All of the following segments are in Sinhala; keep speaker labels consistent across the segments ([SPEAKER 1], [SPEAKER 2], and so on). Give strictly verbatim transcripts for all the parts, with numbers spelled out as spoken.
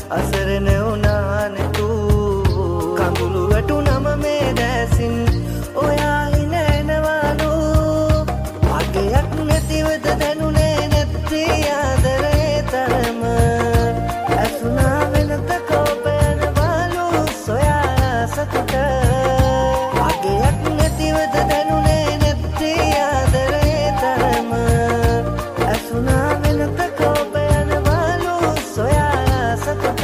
[SPEAKER 1] අසරණ වුණානේ තූ කඳුළු වැටුනම මේ දැසින් ඔයා හින එනවලු අගයක් නැතිවද දැනුනේ නැති ආදරේ තරම ඇසුනා වෙනත කෝපයන බලු සොයා සතුට අගයක් නැතිවද දැනුනේ නැති ආදරේ තරම ඇසුනා වෙනත කෝපයන බලු සොයා සතුට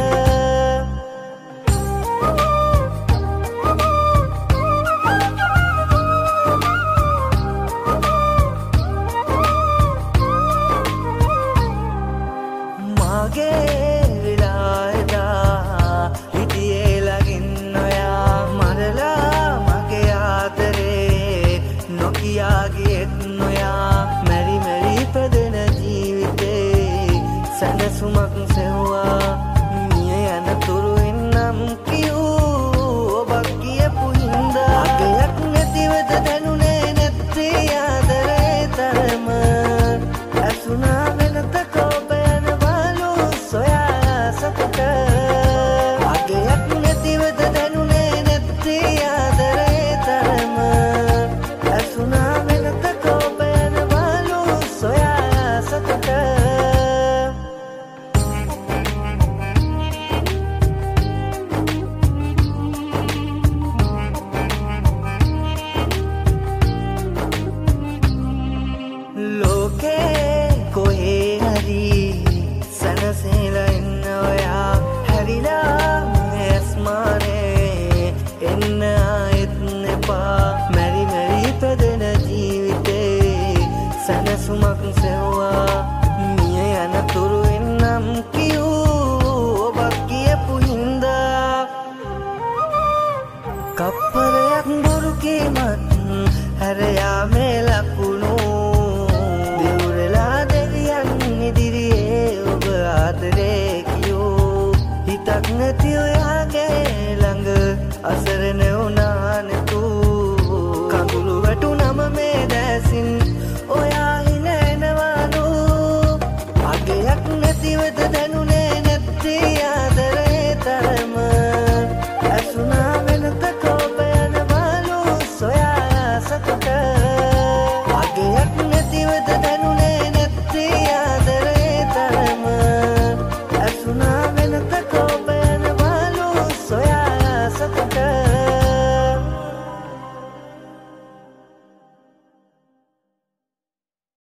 [SPEAKER 1] මගේ විලායදා හිටියේ ලගින් නොයා මරලා මගේ ආදරේ නොකියා ගියෙත් නොයා මැරි මැරි පැදෙන ජීවිතේ සැනසුමක් සෙව්වා මිය යන තුරු එන්නම් කියූ ඔබක් කියපු හින්දා අගයක් නැතිවද දැනුනේ නැති ආදරේ තරම ඇසුනා වෙනත කෝපයන බලු සොයා සතුට අගයක් නැතිවද දැනුනේ නැති ආදරේ තරම ඇසුනා වෙනත කෝපයන බලු සොයා සතුට ලෝකේ කොහේ හරි සැනසෙලා ඉන්න ඔයා හැරිලා ඇස්මානේ එන්න ආයෙත් එපා මැරි මැරි පැදෙන ජීවිතේ සැනසුමක් සෙව්වා මිය යන තුරු එන්නම් කියූ ඔබක් කියපු හින්දා කප්පරයක් බොරු කීමත් හැරයා මේ ලකුණු දෙවුරලා දෙවියන් ඉදිරියේ ඔබ ආදරේ කියෝ හිතක් නැති ඔයාගේ ළඟ අසරණ